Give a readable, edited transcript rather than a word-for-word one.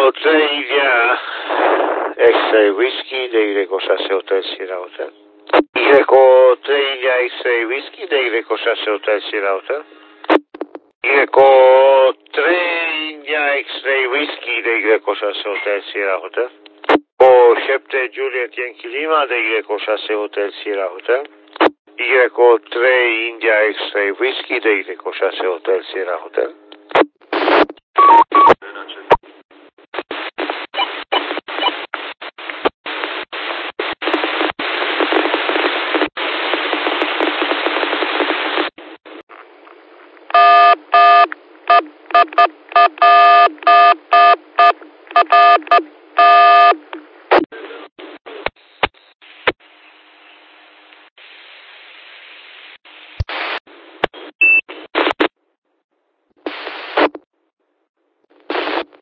3 India X-Ray Whiskey de Y Hotel Sierra Hotel. Y3 India X-Ray Whiskey de Y Hotel Sierra Hotel. Y3 India X-Ray Whiskey de Y Hotel Sierra Hotel. O 7 Juliet Yankee Lima de Y Hotel Sierra Hotel. Y3 India X-Ray Whiskey de Y Hotel Sierra Hotel.